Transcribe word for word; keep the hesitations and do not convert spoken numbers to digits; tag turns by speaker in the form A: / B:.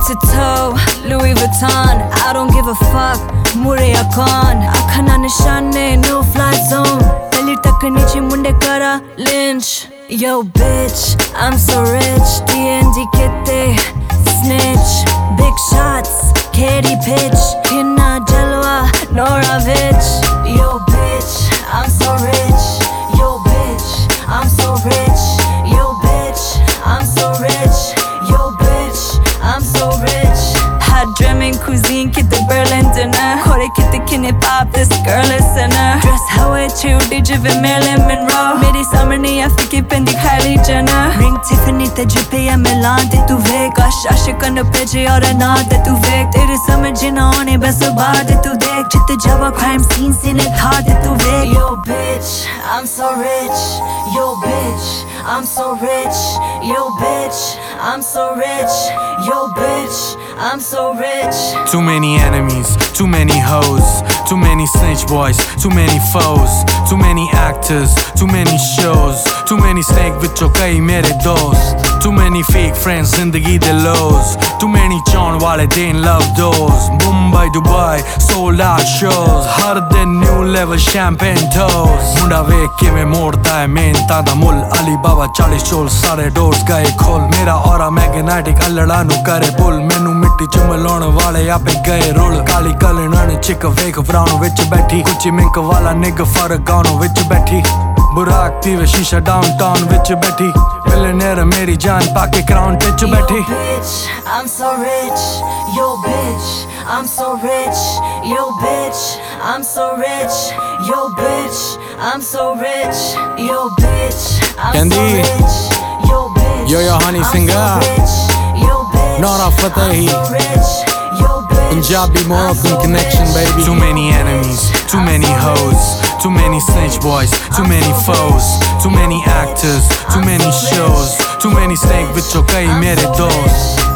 A: to toe, Louis Vuitton. I don't give a fuck, Murray Khan. Akhana nishane, no fly zone. Pehli tak niche munde kara lynch. Yo bitch, I'm so rich. D N D kitte, snitch. Big shots, Katy pitch. Hinna jalwa, Noravich. Yo bitch, I'm so rich. Yo bitch, I'm so rich. Yo bitch, I'm so rich. Yo bitch, I'm so rich. Hot German cuisine, get the Berlin dinner. Kore kitte kine pop, this girl is sinner. Dress how I chew, D J with Marilyn Monroe. Meri samne ya fiki pendi Kylie Jenner. Ring Tiffany te jipe ya Milan de tu Vegas. Ashikan peje aur na de tu vek. Tere samajh na aane bas baar de tu dekh. Jit java crime scene se ne tha de tu vek. Yo bitch, I'm so rich. Yo bitch, I'm so rich. Yo bitch, I'm so rich. Yo bitch, I'm so rich.
B: Too many enemies, too many hoes, too many snitch boys, too many foes, too many actors, too many shows, too many snake vichon kai mere dost, too many fake friends zindagi de lows, too many chaun wale din love doors. Mumbai, Dubai, sold out shows, har din new level champagne toast. Munda vek kive modta hai mehnta da mull, Alibaba forty chol sare doors gaye khol. Mera aura magnetic allada nu kare pull, menu mitti ch milon wale ape gaye roll. Kali kalana ne chick vek brown vich baithi, kuchi mink wala nigga faragaon vich baithi. Burak tive shisha downtown vich baithi, millionaire meri jaan paake crown vich baithi.
A: Yo bitch, I'm so rich. Yo bitch, I'm so rich. Yo bitch, I'm so rich. Yo bitch, I'm so rich. Yo bitch, I'm
B: Candy.
A: so rich. Yo bitch,
B: Yo yo honey
A: I'm
B: singer.
A: so rich. Yo bitch,
B: Nora Fatehi.
A: I'm so rich. Yo bitch,
B: Punjabi Moroccan
A: I'm so
B: connection,
A: rich.
B: baby. Too many enemies, too many hoes, too many snitch boys, too many foes, too many actors, too many shows, too many snake vichon kai mere dost.